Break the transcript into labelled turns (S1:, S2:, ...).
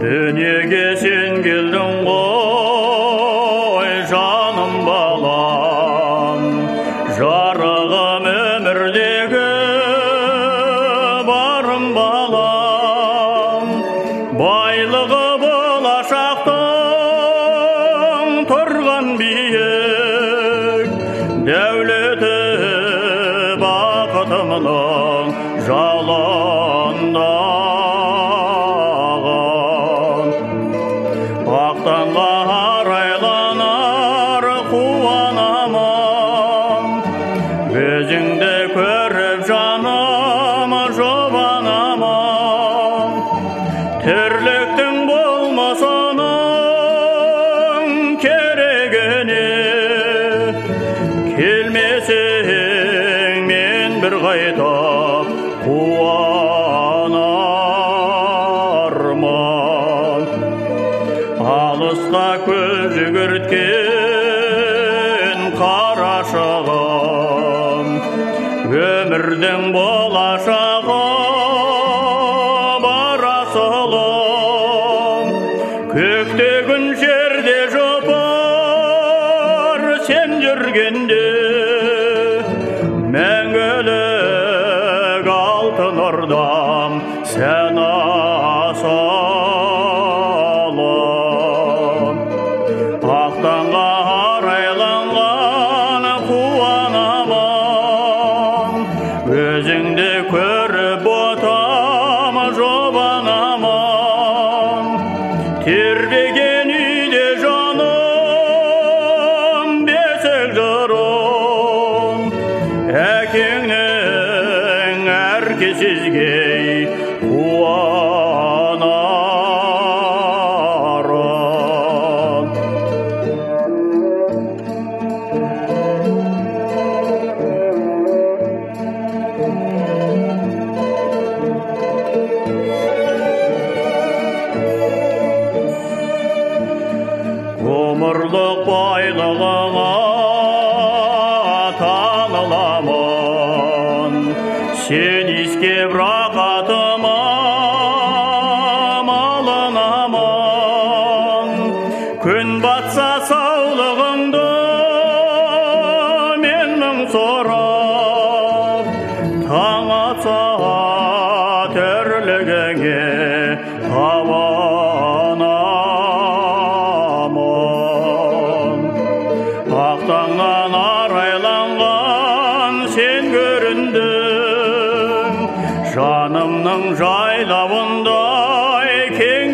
S1: Дүниеге сен келдің ғой, жаным балам, жарығым өмірдегі барым балам. Байлығы болашақтың тұрған биік, дәулеті бақытымның жалында. Ақтанға арайланар қуанамын, өзіңді көріп жаным жұбанамын. Тірліктің болмасының керегіне, келмесең мен бір қайта қуанармын. Алысқа көз жүгірткен қарашығым, өмірдің болашағы бар асылым. Көктегін жерде жұпар сен жүргенде, мәңгілік алтын ордам сен асылым. Ақтанға арайланған қуанамын, өзіңді көріп отам жұбанамын. Тербеген үйде жаным бесік жырым, әкеңнің әр кезезгей қуанарым. Ғұмырлық байлығыңа таныламын, сен иіскеп рақатыма малынамын. Күн батса саулығыңды мен мың сұрап, таң атса тірлігіңе табанамын. Ақтанған арайланған сен көріндің, жанымның жайлауындай кең